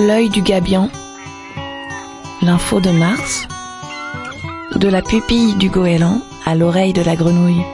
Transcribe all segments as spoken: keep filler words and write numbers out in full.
l'œil du gabion, l'info de Mars, de la pupille du goéland à l'oreille de la grenouille.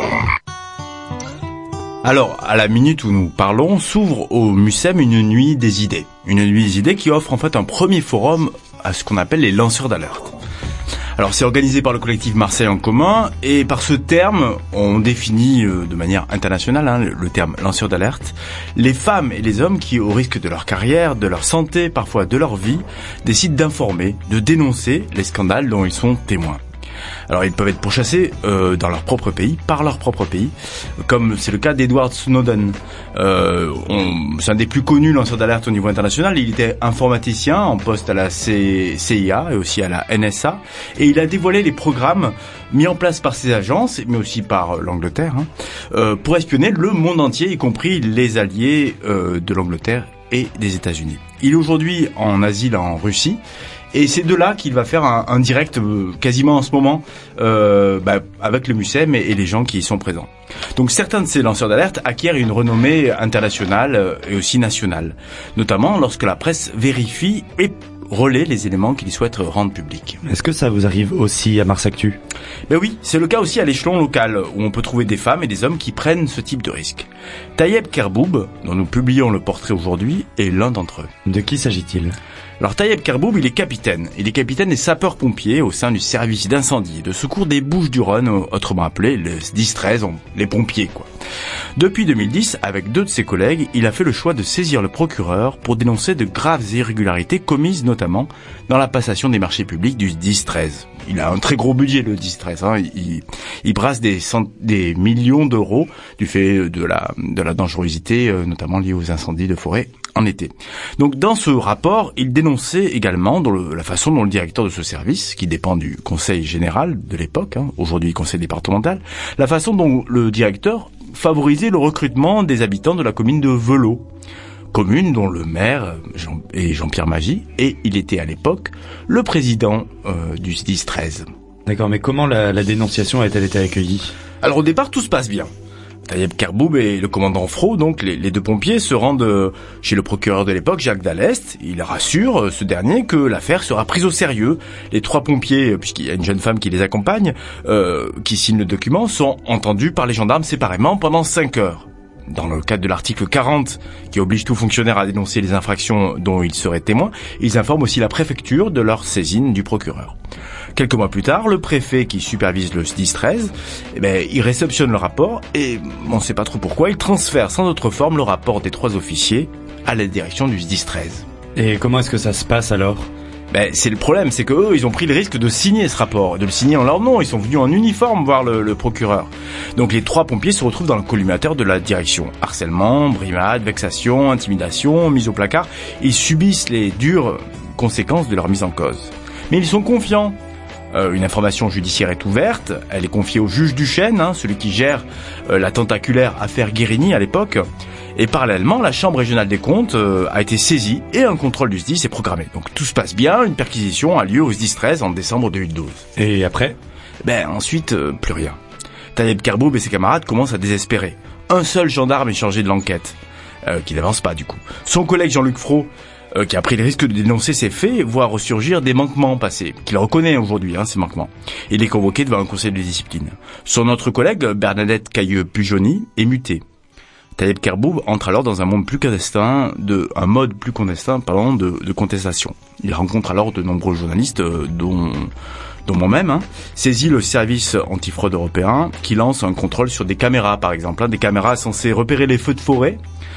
Alors, à la minute où nous parlons, s'ouvre au MUSEM une nuit des idées. Une nuit des idées qui offre en fait un premier forum à ce qu'on appelle les lanceurs d'alerte. Alors, c'est organisé par le collectif Marseille en commun, et par ce terme, on définit euh, de manière internationale, hein, le, le terme lanceur d'alerte, les femmes et les hommes qui, au risque de leur carrière, de leur santé, parfois de leur vie, décident d'informer, de dénoncer les scandales dont ils sont témoins. Alors ils peuvent être pourchassés euh, dans leur propre pays, par leur propre pays, comme c'est le cas d'Edward Snowden. Euh, on, c'est un des plus connus lanceurs d'alerte au niveau international. Il était informaticien en poste à la C I A et aussi à la N S A, et il a dévoilé les programmes mis en place par ces agences, mais aussi par l'Angleterre, hein, euh, pour espionner le monde entier, y compris les alliés euh, de l'Angleterre et des États-Unis. Il est aujourd'hui en asile en Russie. Et c'est de là qu'il va faire un, un direct euh, quasiment en ce moment euh, bah, avec le MUSEM et, et les gens qui y sont présents. Donc certains de ces lanceurs d'alerte acquièrent une renommée internationale euh, et aussi nationale, notamment lorsque la presse vérifie et relaie les éléments qu'ils souhaitent rendre publics. Est-ce que ça vous arrive aussi à Mars Actu ? Ben oui, c'est le cas aussi à l'échelon local, où on peut trouver des femmes et des hommes qui prennent ce type de risque. Tayeb Kerboub, dont nous publions le portrait aujourd'hui, est l'un d'entre eux. De qui s'agit-il ? Alors Tayeb Kerboub, il est capitaine. Il est capitaine des sapeurs-pompiers au sein du service d'incendie et de secours des Bouches-du-Rhône, autrement appelé le S dix treize, les pompiers quoi. Depuis deux mille dix, avec deux de ses collègues, il a fait le choix de saisir le procureur pour dénoncer de graves irrégularités commises notamment dans la passation des marchés publics du S dix treize. Il a un très gros budget le S dix treize, hein. il, il brasse des, cent, des millions d'euros du fait de la, de la dangerosité, euh, notamment liée aux incendies de forêt en été. Donc dans ce rapport, il dénonçait également dans le, la façon dont le directeur de ce service, qui dépend du conseil général de l'époque, hein, aujourd'hui conseil départemental, la façon dont le directeur favorisait le recrutement des habitants de la commune de Velot, commune dont le maire Jean, est Jean-Pierre Magy, et il était à l'époque le président euh, du S dix treize. D'accord, mais comment la, la dénonciation a-t-elle été accueillie ? Alors au départ, tout se passe bien. Tayeb Kerboub et le commandant Fro, donc les, les deux pompiers, se rendent chez le procureur de l'époque, Jacques Dallest. Il rassure ce dernier que l'affaire sera prise au sérieux. Les trois pompiers, puisqu'il y a une jeune femme qui les accompagne, euh, qui signe le document, sont entendus par les gendarmes séparément pendant cinq heures. Dans le cadre de l'article quarante, qui oblige tout fonctionnaire à dénoncer les infractions dont il serait témoin, ils informent aussi la préfecture de leur saisine du procureur. Quelques mois plus tard, le préfet qui supervise le S dix treize, eh ben, il réceptionne le rapport et on ne sait pas trop pourquoi, il transfère sans autre forme le rapport des trois officiers à la direction du S dix treize. Et comment est-ce que ça se passe alors ? Ben, c'est le problème, c'est que eux, ils ont pris le risque de signer ce rapport, de le signer en leur nom. Ils sont venus en uniforme voir le, le procureur. Donc les trois pompiers se retrouvent dans le collimateur de la direction. Harcèlement, brimade, vexation, intimidation, mise au placard. Ils subissent les dures conséquences de leur mise en cause. Mais ils sont confiants. Euh, une information judiciaire est ouverte. Elle est confiée au juge Duchesne, hein, celui qui gère euh, la tentaculaire affaire Guérini à l'époque. Et parallèlement, la Chambre régionale des comptes euh, a été saisie et un contrôle du S dix est programmé. Donc tout se passe bien, une perquisition a lieu au S dix treize en décembre deux mille douze. Et après ? Ben ensuite, euh, plus rien. Tayeb Kerboub et ses camarades commencent à désespérer. Un seul gendarme est chargé de l'enquête, euh, qui n'avance pas du coup. Son collègue Jean-Luc Fro, euh, qui a pris le risque de dénoncer ces faits, voit ressurgir des manquements passés, qu'il reconnaît aujourd'hui, hein, ces manquements. Il est convoqué devant un conseil de discipline. Son autre collègue, Bernadette Cailleux-Pujoni, est muté. Tayeb Kerboub entre alors dans un monde plus clandestin, de, un mode plus clandestin, pardon, de, de contestation. Il rencontre alors de nombreux journalistes, euh, dont, dont moi-même, hein, saisit le service antifraude européen, qui lance un contrôle sur des caméras, par exemple, hein, des caméras censées repérer les feux de forêt,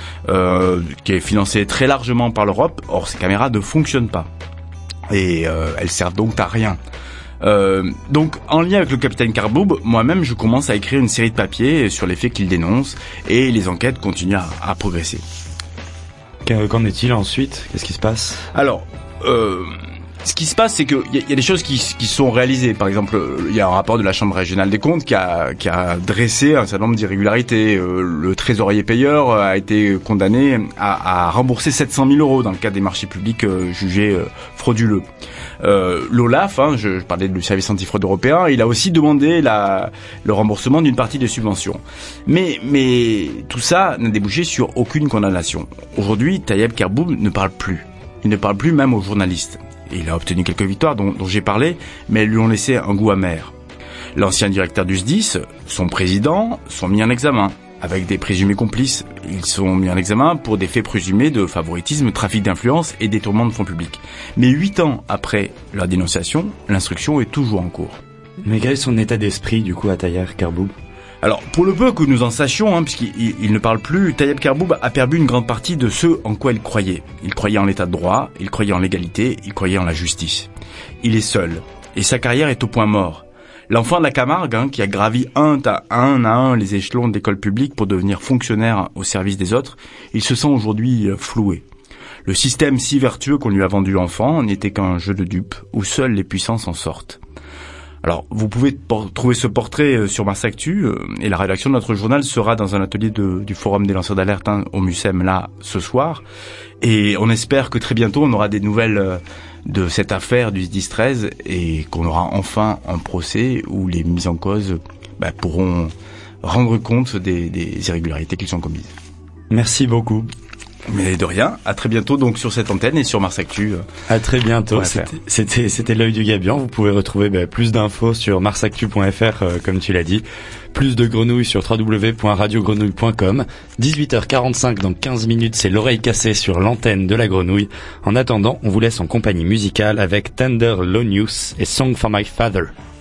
euh, qui est financé très largement par l'Europe. Or, ces caméras ne fonctionnent pas. Et euh, elles servent donc à rien. Euh, donc, en lien avec le capitaine Kerboub, moi-même, je commence à écrire une série de papiers sur les faits qu'il dénonce et les enquêtes continuent à, à progresser. Qu'en est-il ensuite ? Qu'est-ce qui se passe ? Alors, euh, ce qui se passe, c'est qu'il y, y a des choses qui, qui sont réalisées. Par exemple, il y a un rapport de la Chambre régionale des comptes qui a, qui a dressé un certain nombre d'irrégularités. Euh, le trésorier payeur a été condamné à, à rembourser sept cent mille euros dans le cadre des marchés publics euh, jugés euh, frauduleux. Euh, L'OLAF, hein, je, je parlais du service antifraude européen, il a aussi demandé la, le remboursement d'une partie des subventions. Mais, mais tout ça n'a débouché sur aucune condamnation. Aujourd'hui, Tayeb Kerboub ne parle plus. Il ne parle plus même aux journalistes. Et il a obtenu quelques victoires dont, dont j'ai parlé, mais elles lui ont laissé un goût amer. L'ancien directeur du S D I S, son président, sont mis en examen. Avec des présumés complices, ils sont mis en examen pour des faits présumés de favoritisme, trafic d'influence et détournement de fonds publics. Mais huit ans après leur dénonciation, l'instruction est toujours en cours. Mais quel est son état d'esprit, du coup, à Tayyab Kerboub ? Alors, pour le peu que nous en sachions, hein, puisqu'il il, il ne parle plus, Tayyab Kerboub a perdu une grande partie de ce en quoi il croyait. Il croyait en l'état de droit, il croyait en l'égalité, il croyait en la justice. Il est seul, et sa carrière est au point mort. L'enfant de la Camargue, hein, qui a gravi un à un à un les échelons de l'école publique pour devenir fonctionnaire au service des autres, il se sent aujourd'hui floué. Le système si vertueux qu'on lui a vendu enfant n'était qu'un jeu de dupes, où seuls les puissants s'en sortent. Alors, vous pouvez por- trouver ce portrait sur Mars Actu, euh, et la rédaction de notre journal sera dans un atelier de, du Forum des lanceurs d'alerte hein, au Mucem, là, ce soir. Et on espère que très bientôt, on aura des nouvelles euh, de cette affaire du S D I S treize et qu'on aura enfin un procès où les mises en cause bah, pourront rendre compte des, des irrégularités qu'ils ont commises. Merci beaucoup. Mais de rien, à très bientôt donc sur cette antenne et sur Mars Actu. À très bientôt. C'était, c'était, c'était l'œil du Gabian. Vous pouvez retrouver bah, plus d'infos sur marsactu point f r euh, comme tu l'as dit. Plus de grenouilles sur w w w point radio grenouille point com. dix-huit heures quarante-cinq dans quinze minutes, c'est l'oreille cassée sur l'antenne de la grenouille. En attendant, on vous laisse en compagnie musicale avec Tender Low News et Song for My Father.